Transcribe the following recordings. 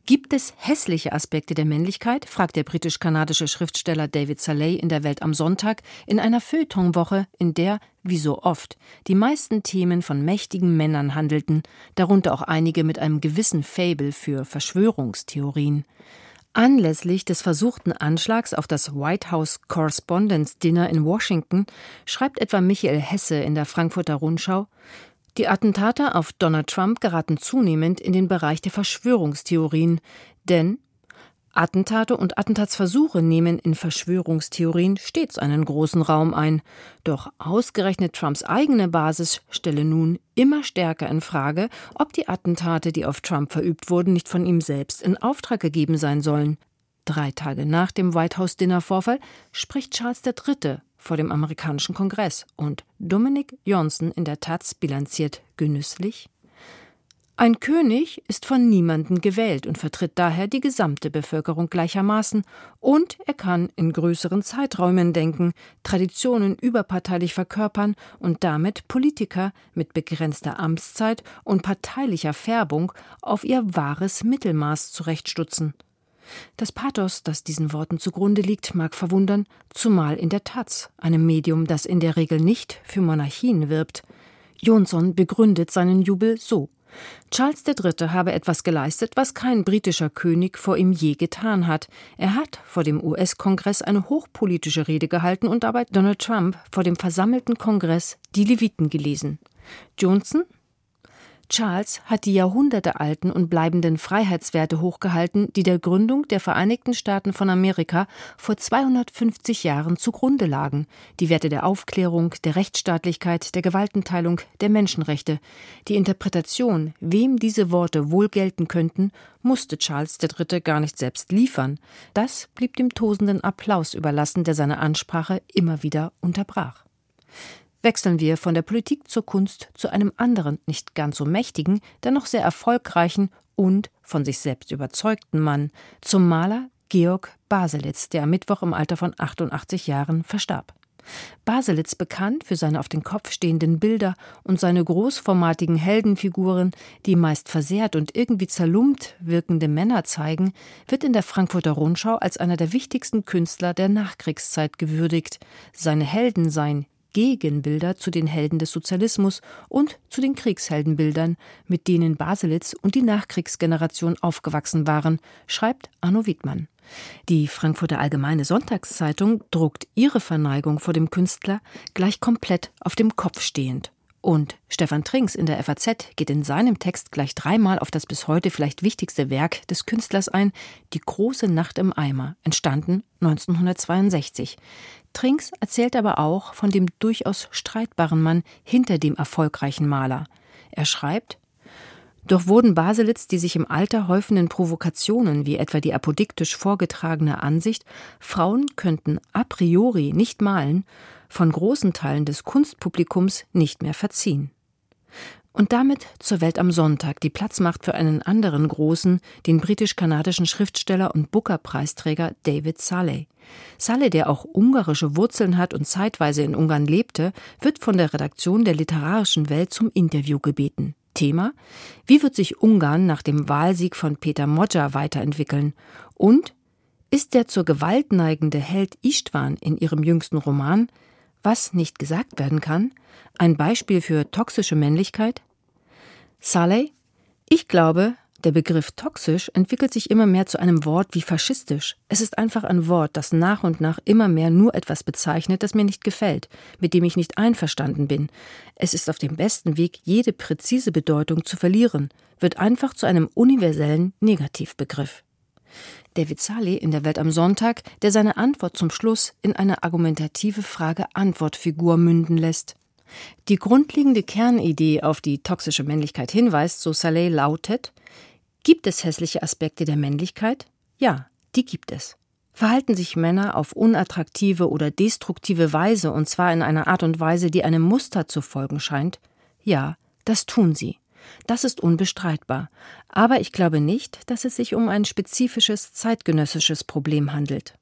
Gibt es hässliche Aspekte der Männlichkeit, fragt der britisch-kanadische Schriftsteller David Szalay in der Welt am Sonntag in einer Feuilletonwoche, in der, wie so oft, die meisten Themen von mächtigen Männern handelten, darunter auch einige mit einem gewissen Faible für Verschwörungstheorien. Anlässlich des versuchten Anschlags auf das White House Correspondents' Dinner in Washington schreibt etwa Michael Hesse in der Frankfurter Rundschau: Die Attentate auf Donald Trump geraten zunehmend in den Bereich der Verschwörungstheorien, denn Attentate und Attentatsversuche nehmen in Verschwörungstheorien stets einen großen Raum ein. Doch ausgerechnet Trumps eigene Basis stelle nun immer stärker in Frage, ob die Attentate, die auf Trump verübt wurden, nicht von ihm selbst in Auftrag gegeben sein sollen. 3 Tage nach dem White-House-Dinner-Vorfall spricht Charles III. Vor dem amerikanischen Kongress und Dominic Johnson in der Taz bilanziert genüsslich: Ein König ist von niemandem gewählt und vertritt daher die gesamte Bevölkerung gleichermaßen, und er kann in größeren Zeiträumen denken, Traditionen überparteilich verkörpern und damit Politiker mit begrenzter Amtszeit und parteilicher Färbung auf ihr wahres Mittelmaß zurechtstutzen. Das Pathos, das diesen Worten zugrunde liegt, mag verwundern, zumal in der Taz, einem Medium, das in der Regel nicht für Monarchien wirbt. Johnson begründet seinen Jubel so: Charles III. Habe etwas geleistet, was kein britischer König vor ihm je getan hat. Er hat vor dem US-Kongress eine hochpolitische Rede gehalten und dabei Donald Trump vor dem versammelten Kongress die Leviten gelesen. Johnson: Charles hat die jahrhundertealten und bleibenden Freiheitswerte hochgehalten, die der Gründung der Vereinigten Staaten von Amerika vor 250 Jahren zugrunde lagen. Die Werte der Aufklärung, der Rechtsstaatlichkeit, der Gewaltenteilung, der Menschenrechte. Die Interpretation, wem diese Worte wohl gelten könnten, musste Charles III. Gar nicht selbst liefern. Das blieb dem tosenden Applaus überlassen, der seine Ansprache immer wieder unterbrach. Wechseln wir von der Politik zur Kunst zu einem anderen, nicht ganz so mächtigen, dennoch sehr erfolgreichen und von sich selbst überzeugten Mann, zum Maler Georg Baselitz, der am Mittwoch im Alter von 88 Jahren verstarb. Baselitz, bekannt für seine auf den Kopf stehenden Bilder und seine großformatigen Heldenfiguren, die meist versehrt und irgendwie zerlumpt wirkende Männer zeigen, wird in der Frankfurter Rundschau als einer der wichtigsten Künstler der Nachkriegszeit gewürdigt. Seine Helden seien Gegenbilder zu den Helden des Sozialismus und zu den Kriegsheldenbildern, mit denen Baselitz und die Nachkriegsgeneration aufgewachsen waren, schreibt Arno Wiedmann. Die Frankfurter Allgemeine Sonntagszeitung druckt ihre Verneigung vor dem Künstler gleich komplett auf dem Kopf stehend. Und Stefan Trinks in der FAZ geht in seinem Text gleich 3-mal auf das bis heute vielleicht wichtigste Werk des Künstlers ein: Die große Nacht im Eimer, entstanden 1962. Trinks erzählt aber auch von dem durchaus streitbaren Mann hinter dem erfolgreichen Maler. Er schreibt: Doch wurden Baselitz die sich im Alter häufenden Provokationen, wie etwa die apodiktisch vorgetragene Ansicht, Frauen könnten a priori nicht malen, von großen Teilen des Kunstpublikums nicht mehr verziehen. Und damit zur Welt am Sonntag, die Platz macht für einen anderen großen, den britisch-kanadischen Schriftsteller und Booker-Preisträger David Szalay. Szalay, der auch ungarische Wurzeln hat und zeitweise in Ungarn lebte, wird von der Redaktion der Literarischen Welt zum Interview gebeten. Thema: Wie wird sich Ungarn nach dem Wahlsieg von Peter Magyar weiterentwickeln? Und ist der zur Gewalt neigende Held Istvan in ihrem jüngsten Roman, was nicht gesagt werden kann, ein Beispiel für toxische Männlichkeit? Szalay: Ich glaube, der Begriff toxisch entwickelt sich immer mehr zu einem Wort wie faschistisch. Es ist einfach ein Wort, das nach und nach immer mehr nur etwas bezeichnet, das mir nicht gefällt, mit dem ich nicht einverstanden bin. Es ist auf dem besten Weg, jede präzise Bedeutung zu verlieren, wird einfach zu einem universellen Negativbegriff. David Szalay in der Welt am Sonntag, der seine Antwort zum Schluss in eine argumentative Frage-Antwort-Figur münden lässt. Die grundlegende Kernidee, auf die toxische Männlichkeit hinweist, so Szalay, lautet: Gibt es hässliche Aspekte der Männlichkeit? Ja, die gibt es. Verhalten sich Männer auf unattraktive oder destruktive Weise, und zwar in einer Art und Weise, die einem Muster zu folgen scheint? Ja, das tun sie. Das ist unbestreitbar. Aber ich glaube nicht, dass es sich um ein spezifisches zeitgenössisches Problem handelt.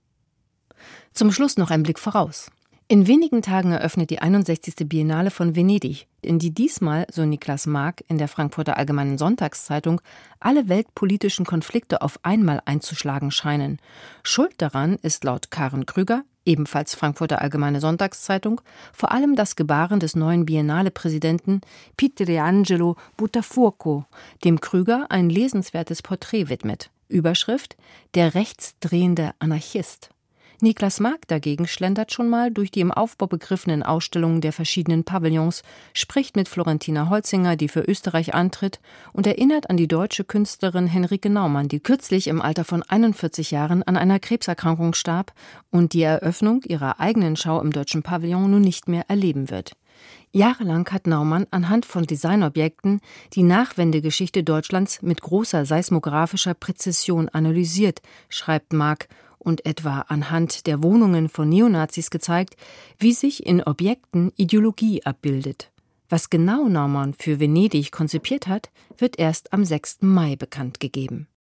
Zum Schluss noch ein Blick voraus. In wenigen Tagen eröffnet die 61. Biennale von Venedig, in die diesmal, so Niklas Mark in der Frankfurter Allgemeinen Sonntagszeitung, alle weltpolitischen Konflikte auf einmal einzuschlagen scheinen. Schuld daran ist laut Karen Krüger, ebenfalls Frankfurter Allgemeine Sonntagszeitung, vor allem das Gebaren des neuen Biennale-Präsidenten Pietrangelo Buttafuoco, dem Krüger ein lesenswertes Porträt widmet. Überschrift: Der rechtsdrehende Anarchist. Niklas Mark dagegen schlendert schon mal durch die im Aufbau begriffenen Ausstellungen der verschiedenen Pavillons, spricht mit Florentina Holzinger, die für Österreich antritt, und erinnert an die deutsche Künstlerin Henrike Naumann, die kürzlich im Alter von 41 Jahren an einer Krebserkrankung starb und die Eröffnung ihrer eigenen Schau im Deutschen Pavillon nun nicht mehr erleben wird. Jahrelang hat Naumann anhand von Designobjekten die Nachwendegeschichte Deutschlands mit großer seismografischer Präzision analysiert, schreibt Mark, und etwa anhand der Wohnungen von Neonazis gezeigt, wie sich in Objekten Ideologie abbildet. Was genau Naumann für Venedig konzipiert hat, wird erst am 6. Mai bekannt gegeben.